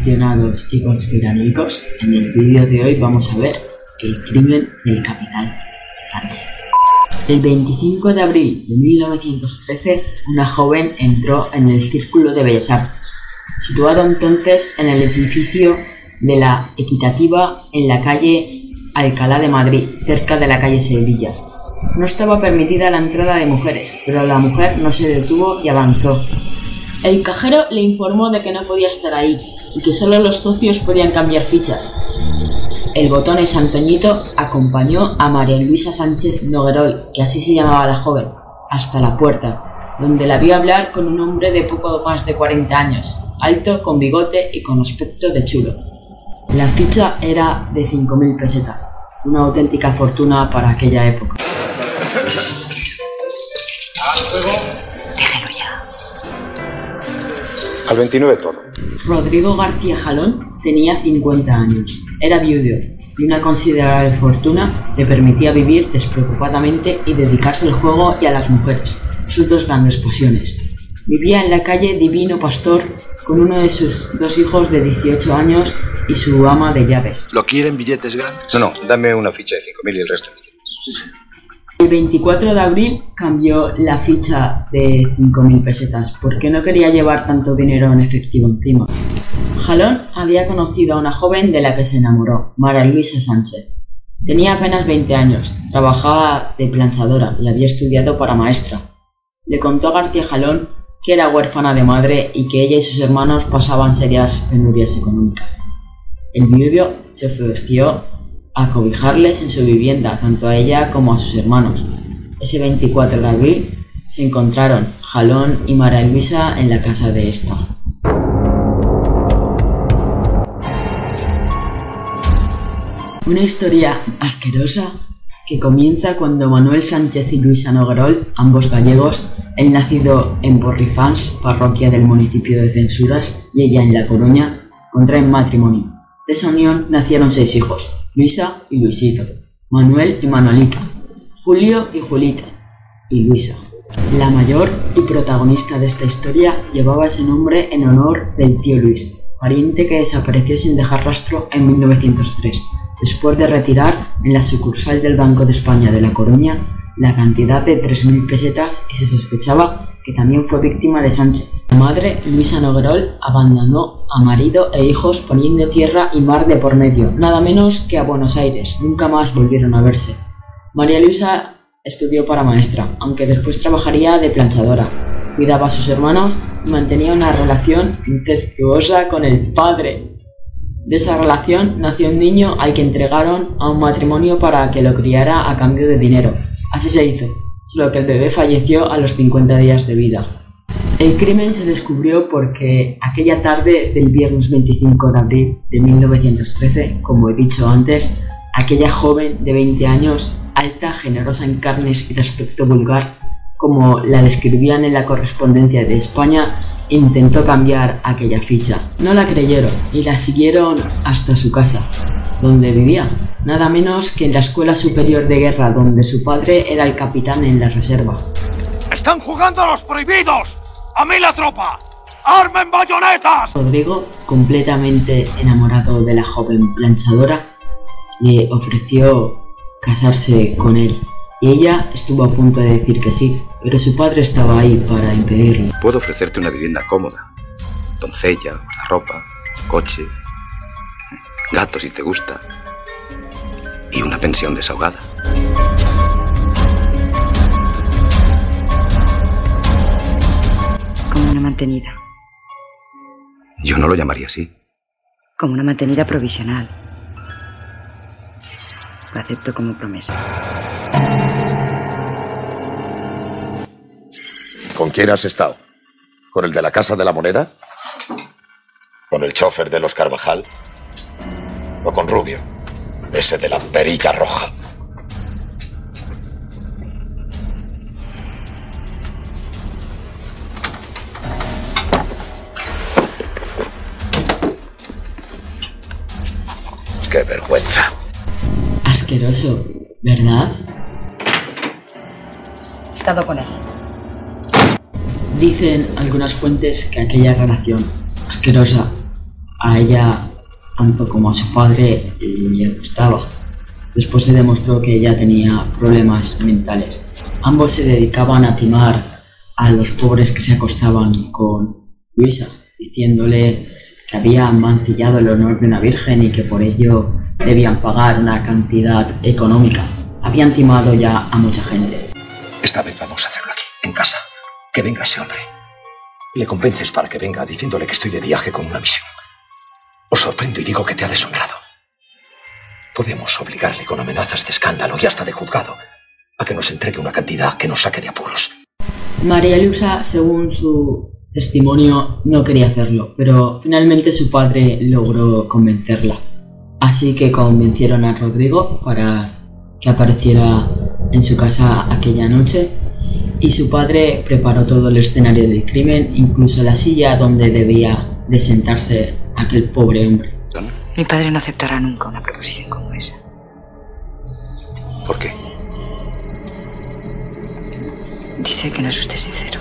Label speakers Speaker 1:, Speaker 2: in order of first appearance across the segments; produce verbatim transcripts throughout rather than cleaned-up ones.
Speaker 1: aficionados y conspiranoicos, en el vídeo de hoy vamos a ver el crimen del capitán Sánchez. El veinticinco de abril de mil novecientos trece, una joven entró en el Círculo de Bellas Artes, situado entonces en el edificio de la Equitativa en la calle Alcalá de Madrid, cerca de la calle Sevilla. No estaba permitida la entrada de mujeres, pero la mujer no se detuvo y avanzó. El cajero le informó de que no podía estar ahí y que solo los socios podían cambiar fichas. El botón de Santoñito acompañó a María Luisa Sánchez Noguerol, que así se llamaba la joven, hasta la puerta, donde la vio hablar con un hombre de poco más de cuarenta años, alto, con bigote y con aspecto de chulo. La ficha era de cinco mil pesetas, una auténtica fortuna para aquella época.
Speaker 2: Déjelo ya.
Speaker 3: Al veintinueve tono.
Speaker 1: Rodrigo García Jalón tenía cincuenta años, era viudo y una considerable fortuna le permitía vivir despreocupadamente y dedicarse al juego y a las mujeres, sus dos grandes pasiones. Vivía en la calle Divino Pastor con uno de sus dos hijos de dieciocho años y su ama de llaves.
Speaker 4: ¿Lo quieren billetes grandes?
Speaker 3: No, no, dame una ficha de cinco mil y el resto.
Speaker 1: El veinticuatro de abril cambió la ficha de cinco mil pesetas porque no quería llevar tanto dinero en efectivo encima. Jalón había conocido a una joven de la que se enamoró, María Luisa Sánchez. Tenía apenas veinte años, trabajaba de planchadora y había estudiado para maestra. Le contó a García Jalón que era huérfana de madre y que ella y sus hermanos pasaban serias penurias económicas. El viudo se ofreció a cobijarles en su vivienda, tanto a ella como a sus hermanos. Ese veinticuatro de abril se encontraron Jalón y María Luisa en la casa de esta. Una historia asquerosa que comienza cuando Manuel Sánchez y Luisa Noguerol, ambos gallegos, él nacido en Borrifans, parroquia del municipio de Censuras, y ella en La Coruña, contraen matrimonio. De esa unión nacieron seis hijos: Luisa y Luisito, Manuel y Manolita, Julio y Julita, y Luisa. La mayor y protagonista de esta historia llevaba ese nombre en honor del tío Luis, pariente que desapareció sin dejar rastro en mil novecientos tres, después de retirar en la sucursal del Banco de España de La Coruña la cantidad de tres mil pesetas, y se sospechaba que también fue víctima de Sánchez. La madre, Luisa Noguerol, abandonó a marido e hijos poniendo tierra y mar de por medio, nada menos que a Buenos Aires. Nunca más volvieron a verse. María Luisa estudió para maestra, aunque después trabajaría de planchadora. Cuidaba a sus hermanos y mantenía una relación incestuosa con el padre. De esa relación nació un niño al que entregaron a un matrimonio para que lo criara a cambio de dinero. Así se hizo, solo que el bebé falleció a los cincuenta días de vida. El crimen se descubrió porque aquella tarde del viernes veinticinco de abril de mil novecientos trece, como he dicho antes, aquella joven de veinte años, alta, generosa en carnes y de aspecto vulgar, como la describían en la correspondencia de España, intentó cambiar aquella ficha. No la creyeron y la siguieron hasta su casa, donde vivía, nada menos que en la Escuela Superior de Guerra, donde su padre era el capitán en la reserva.
Speaker 5: ¡Están jugando a los prohibidos! ¡A mí la tropa! ¡Armen bayonetas!
Speaker 1: Rodrigo, completamente enamorado de la joven planchadora, le ofreció casarse con él, y ella estuvo a punto de decir que sí, pero su padre estaba ahí para impedirlo.
Speaker 4: Puedo ofrecerte una vivienda cómoda, doncella, ropa, coche, gato si te gusta, y una pensión desahogada.
Speaker 2: Como una mantenida.
Speaker 4: Yo no lo llamaría así.
Speaker 2: Como una mantenida provisional. Lo acepto como promesa.
Speaker 3: ¿Con quién has estado? ¿Con el de la Casa de la Moneda? ¿Con el chofer de los Carvajal? ¿O con Rubio, ese de la perilla roja? ¡Qué vergüenza!
Speaker 1: Asqueroso, ¿verdad?
Speaker 2: He estado con él.
Speaker 1: Dicen algunas fuentes que aquella relación asquerosa a ella, tanto como a su padre, le gustaba. Después se demostró que ella tenía problemas mentales. Ambos se dedicaban a timar a los pobres que se acostaban con Luisa, diciéndole que había mancillado el honor de una virgen y que por ello debían pagar una cantidad económica. Habían timado ya a mucha gente.
Speaker 3: Esta vez vamos a hacerlo aquí, en casa. Que venga ese hombre. Le convences para que venga diciéndole que estoy de viaje con una misión. Os sorprendo y digo que te ha deshonrado. Podemos obligarle con amenazas de escándalo y hasta de juzgado a que nos entregue una cantidad que nos saque de apuros.
Speaker 1: María Luisa, según su testimonio, no quería hacerlo, pero finalmente su padre logró convencerla. Así que convencieron a Rodrigo para que apareciera en su casa aquella noche y su padre preparó todo el escenario del crimen, incluso la silla donde debía de sentarse aquel pobre hombre.
Speaker 2: Mi padre no aceptará nunca una proposición como esa.
Speaker 4: ¿Por qué?
Speaker 2: Dice que no es usted sincero.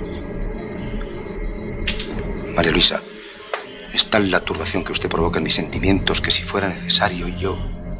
Speaker 4: María Luisa, es tal la turbación que usted provoca en mis sentimientos que si fuera necesario yo...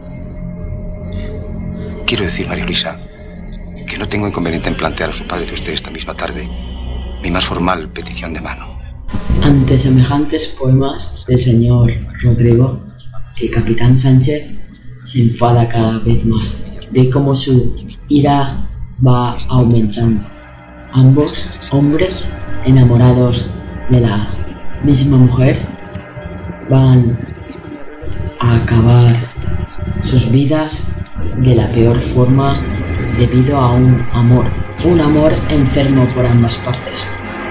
Speaker 4: Quiero decir, María Luisa, que no tengo inconveniente en plantear a su padre de usted esta misma tarde mi más formal petición de mano.
Speaker 1: Ante semejantes poemas del señor Rodrigo, el capitán Sánchez se enfada cada vez más. Ve cómo su ira va aumentando. Ambos hombres enamorados de la misma mujer van a acabar sus vidas de la peor forma debido a un amor, un amor enfermo por ambas partes.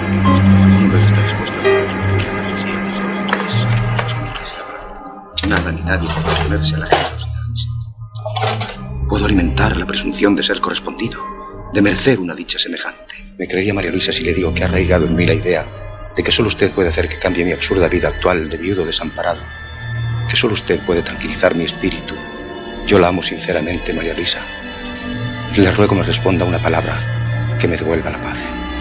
Speaker 4: Nada ni nadie puede oponerse a la generosidad. Puedo alimentar la presunción de ser correspondido, de merecer una dicha semejante. Me creería, María Luisa, si le digo que ha arraigado en mí la idea de que solo usted puede hacer que cambie mi absurda vida actual de viudo desamparado, que solo usted puede tranquilizar mi espíritu. Yo la amo sinceramente, María Luisa. Le ruego me responda una palabra que me devuelva la paz.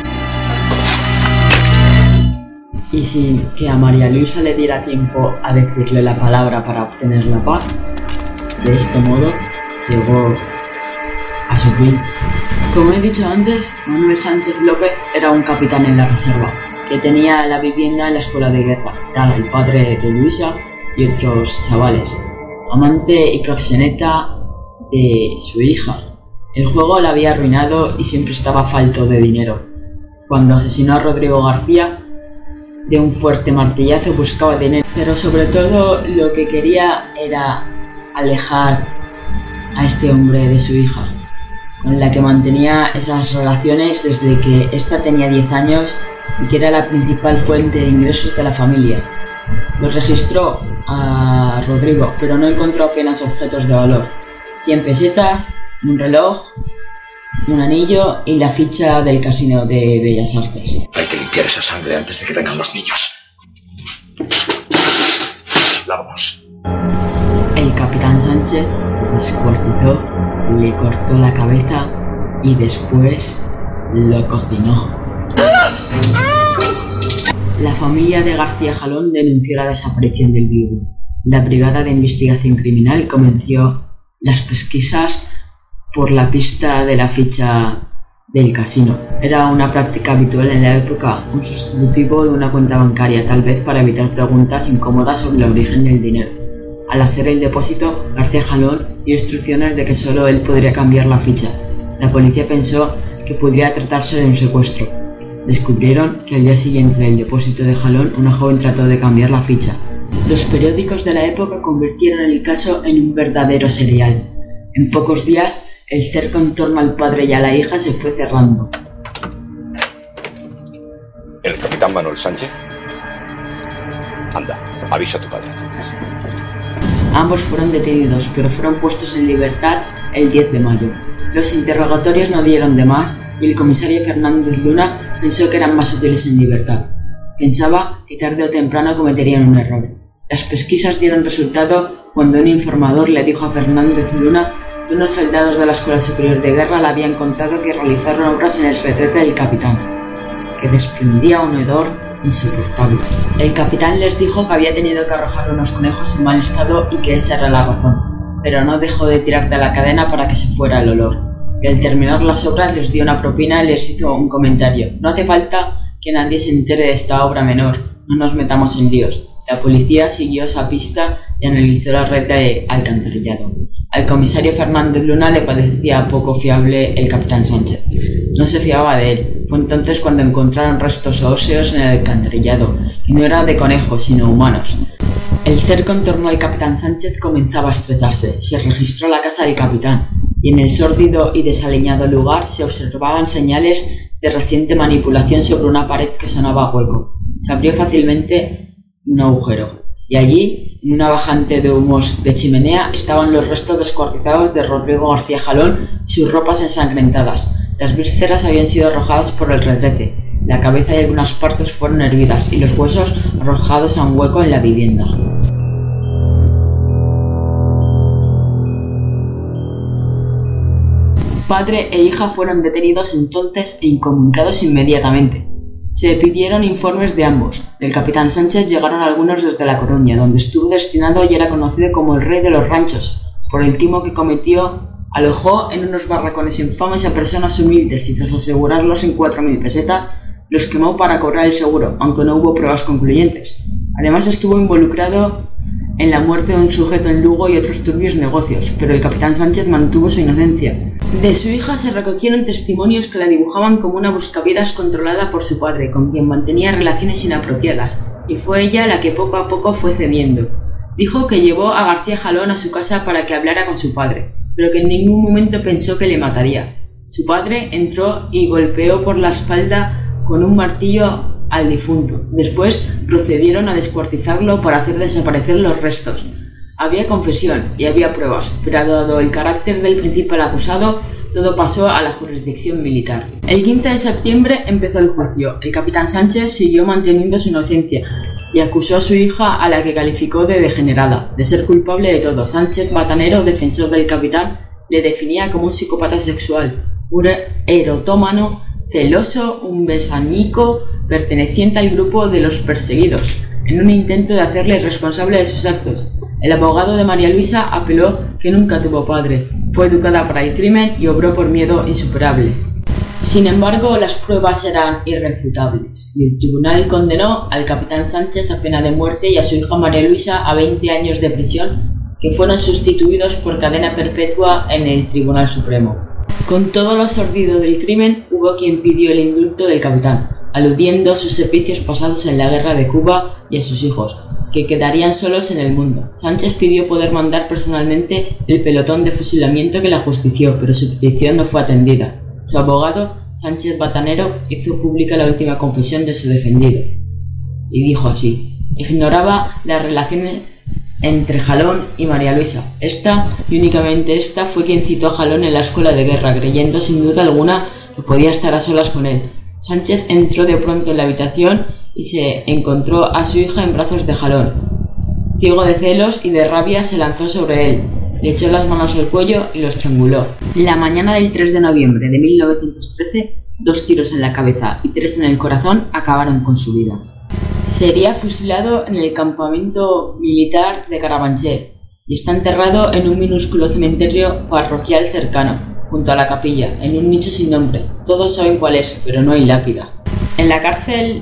Speaker 1: Y sin que a María Luisa le diera tiempo a decirle la palabra para obtener la paz, de este modo llegó a su fin. Como he dicho antes, Manuel Sánchez López era un capitán en la reserva, que tenía la vivienda en la escuela de guerra. Era el padre de Luisa y otros chavales, amante y proxeneta de su hija. El juego la había arruinado y siempre estaba falto de dinero. Cuando asesinó a Rodrigo García, de un fuerte martillazo buscaba dinero, pero sobre todo lo que quería era alejar a este hombre de su hija, con la que mantenía esas relaciones desde que ésta tenía diez años y que era la principal fuente de ingresos de la familia. Lo registró a Rodrigo, pero no encontró apenas objetos de valor. cien pesetas, un reloj, un anillo y la ficha del casino de Bellas Artes.
Speaker 3: Hay que limpiar esa sangre antes de que vengan los niños. Vamos.
Speaker 1: El capitán Sánchez lo descuartizó, le cortó la cabeza y después lo cocinó. La familia de García Jalón denunció la desaparición del viudo. La Brigada de Investigación Criminal comenzó las pesquisas por la pista de la ficha del casino. Era una práctica habitual en la época, un sustitutivo de una cuenta bancaria, tal vez para evitar preguntas incómodas sobre el origen del dinero. Al hacer el depósito, García Jalón dio instrucciones de que solo él podría cambiar la ficha. La policía pensó que podría tratarse de un secuestro. Descubrieron que al día siguiente del depósito de Jalón, una joven trató de cambiar la ficha. Los periódicos de la época convirtieron el caso en un verdadero serial. En pocos días, el cerco en torno al padre y a la hija se fue cerrando.
Speaker 3: ¿El capitán Manuel Sánchez? Anda, avisa a tu padre.
Speaker 1: Ambos fueron detenidos, pero fueron puestos en libertad el diez de mayo. Los interrogatorios no dieron de más y el comisario Fernández Luna pensó que eran más útiles en libertad. Pensaba que tarde o temprano cometerían un error. Las pesquisas dieron resultado cuando un informador le dijo a Fernández Luna que unos soldados de la Escuela Superior de Guerra le habían contado que realizaron obras en el retrete del capitán, que desprendía un hedor insoportable. El capitán les dijo que había tenido que arrojar unos conejos en mal estado y que esa era la razón, pero no dejó de tirar de la cadena para que se fuera el olor. Y al terminar las obras les dio una propina y les hizo un comentario: no hace falta que nadie se entere de esta obra menor, no nos metamos en líos. La policía siguió esa pista y analizó la red de alcantarillado. Al comisario Fernández Luna le parecía poco fiable el capitán Sánchez. No se fiaba de él. Fue entonces cuando encontraron restos óseos en el alcantarillado, y no era de conejos, sino humanos. El cerco en torno al capitán Sánchez comenzaba a estrecharse. Se registró la casa del capitán, y en el sórdido y desaliñado lugar se observaban señales de reciente manipulación sobre una pared que sonaba hueco. Se abrió fácilmente un agujero, y allí, en una bajante de humos de chimenea, estaban los restos descuartizados de Rodrigo García Jalón y sus ropas ensangrentadas. Las vísceras habían sido arrojadas por el retrete, la cabeza y algunas partes fueron hervidas y los huesos arrojados a un hueco en la vivienda. Padre e hija fueron detenidos entonces e incomunicados inmediatamente. Se pidieron informes de ambos. Del capitán Sánchez llegaron algunos desde La Coruña, donde estuvo destinado y era conocido como el rey de los ranchos, por el timo que cometió. Alojó en unos barracones infames a personas humildes y tras asegurarlos en cuatro mil pesetas, los quemó para cobrar el seguro, aunque no hubo pruebas concluyentes. Además estuvo involucrado en la muerte de un sujeto en Lugo y otros turbios negocios, pero el capitán Sánchez mantuvo su inocencia. De su hija se recogieron testimonios que la dibujaban como una buscavidas controlada por su padre, con quien mantenía relaciones inapropiadas, y fue ella la que poco a poco fue cediendo. Dijo que llevó a García Jalón a su casa para que hablara con su padre, pero que en ningún momento pensó que le mataría. Su padre entró y golpeó por la espalda con un martillo al difunto. Después procedieron a descuartizarlo para hacer desaparecer los restos. Había confesión y había pruebas, pero dado el carácter del principal acusado, todo pasó a la jurisdicción militar. El quince de septiembre empezó el juicio. El capitán Sánchez siguió manteniendo su inocencia y acusó a su hija, a la que calificó de degenerada, de ser culpable de todo. Sánchez Batanero, defensor del capitán, le definía como un psicópata sexual, un erotómano, celoso, un besánico, perteneciente al grupo de los perseguidos, en un intento de hacerle responsable de sus actos. El abogado de María Luisa apeló que nunca tuvo padre, fue educada para el crimen y obró por miedo insuperable. Sin embargo, las pruebas eran irrefutables y el tribunal condenó al capitán Sánchez a pena de muerte y a su hija María Luisa a veinte años de prisión, que fueron sustituidos por cadena perpetua en el Tribunal Supremo. Con todo lo sordido del crimen, hubo quien pidió el indulto del capitán, aludiendo a sus servicios pasados en la guerra de Cuba y a sus hijos, que quedarían solos en el mundo. Sánchez pidió poder mandar personalmente el pelotón de fusilamiento que la ajustició, pero su petición no fue atendida. Su abogado, Sánchez Batanero, hizo pública la última confesión de su defendido, y dijo así: ignoraba las relaciones entre Jalón y María Luisa. Esta, y únicamente esta, fue quien citó a Jalón en la escuela de guerra, creyendo sin duda alguna que podía estar a solas con él. Sánchez entró de pronto en la habitación y se encontró a su hija en brazos de Jalón. Ciego de celos y de rabia, se lanzó sobre él, le echó las manos al cuello y lo estranguló. La mañana del tres de noviembre de mil novecientos trece, dos tiros en la cabeza y tres en el corazón acabaron con su vida. Sería fusilado en el campamento militar de Carabanchel y está enterrado en un minúsculo cementerio parroquial cercano, junto a la capilla, en un nicho sin nombre. Todos saben cuál es, pero no hay lápida. En la cárcel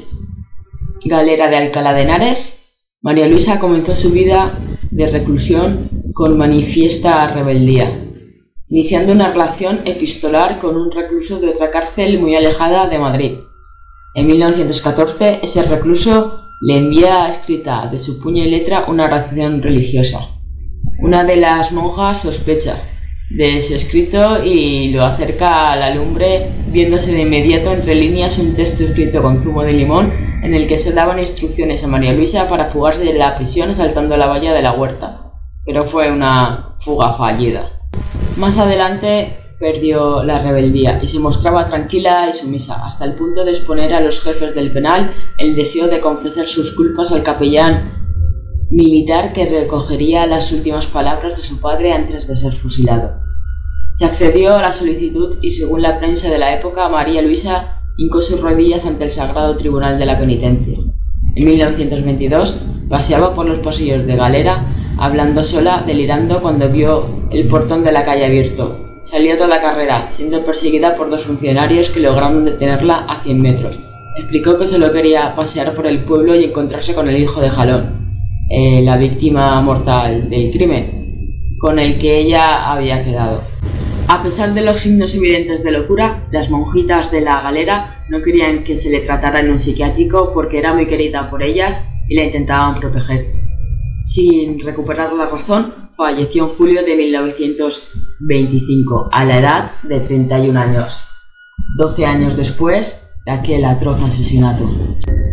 Speaker 1: galera de Alcalá de Henares, María Luisa comenzó su vida de reclusión con manifiesta rebeldía, iniciando una relación epistolar con un recluso de otra cárcel muy alejada de Madrid. En mil novecientos catorce, ese recluso le envía escrita de su puño y letra una oración religiosa. Una de las monjas sospecha de ese escrito y lo acerca a la lumbre, viéndose de inmediato entre líneas un texto escrito con zumo de limón en el que se daban instrucciones a María Luisa para fugarse de la prisión saltando la valla de la huerta, pero fue una fuga fallida. Más adelante perdió la rebeldía y se mostraba tranquila y sumisa, hasta el punto de exponer a los jefes del penal el deseo de confesar sus culpas al capellán militar que recogería las últimas palabras de su padre antes de ser fusilado. Se accedió a la solicitud y, según la prensa de la época, María Luisa hincó sus rodillas ante el Sagrado Tribunal de la Penitencia. En mil novecientos veintidós paseaba por los pasillos de Galera, hablando sola, delirando cuando vio el portón de la calle abierto. Salió a toda carrera, siendo perseguida por dos funcionarios que lograron detenerla a cien metros. Explicó que solo quería pasear por el pueblo y encontrarse con el hijo de Jalón, eh, la víctima mortal del crimen, con el que ella había quedado. A pesar de los signos evidentes de locura, las monjitas de la Galera no querían que se le tratara en un psiquiátrico porque era muy querida por ellas y la intentaban proteger. Sin recuperar la razón, falleció en julio de mil novecientos veinticinco, a la edad de treinta y un años, doce años después de aquel atroz asesinato.